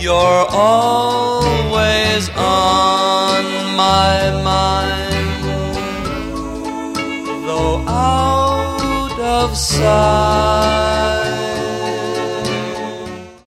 You're always on my mind, though out of sight.